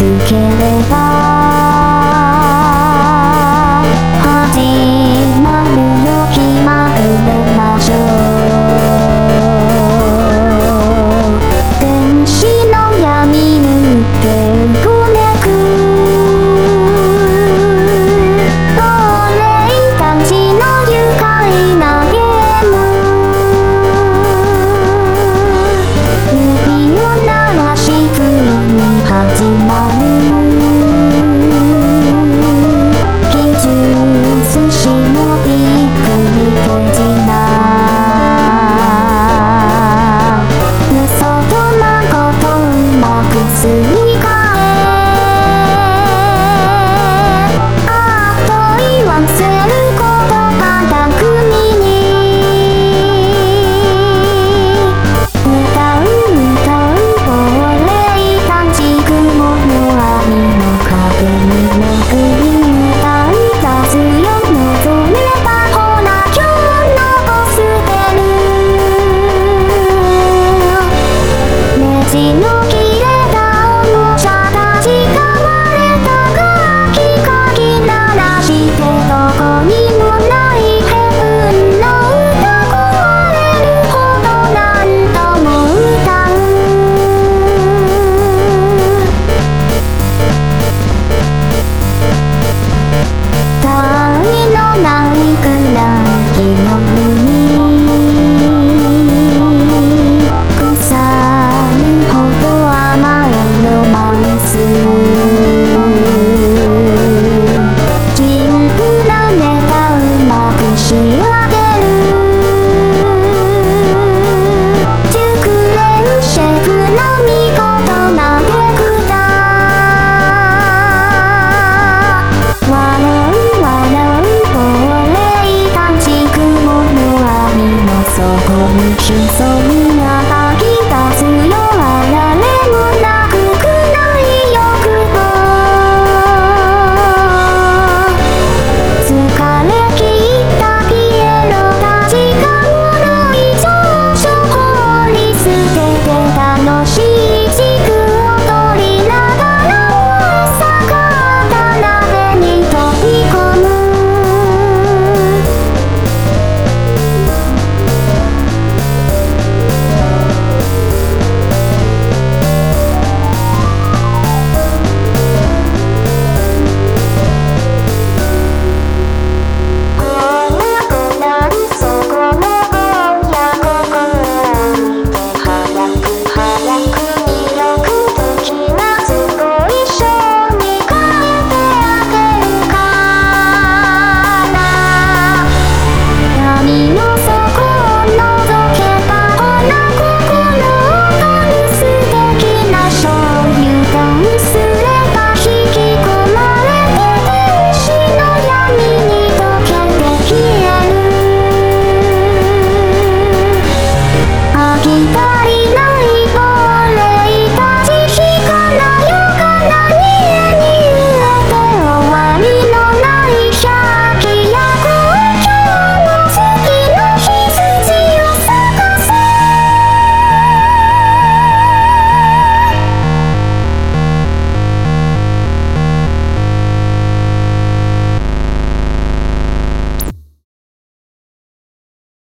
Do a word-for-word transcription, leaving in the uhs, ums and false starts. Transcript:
つければ始まるよ気まぐれなショー天使の闇抜けこねく亡霊たちの愉快なゲーム指を鳴らしついに始まる技術師のびっくり手品嘘とまことうまくすり替えあっと言わせることが巧みに歌う歌う亡霊たち雲の網の影に巡り歌い出すよ望めばほら今日のボス出るネジの切れたおもちゃたちが割れた楽器かき鳴らしてどこにもないヘブンの歌壊れるほど何度も歌う単位のないくらい記憶に腐るほど甘いロマンスシンプルなネタうまく仕上げる熟練シェフの見事な手札笑う笑う亡霊たち雲の網の底に潜む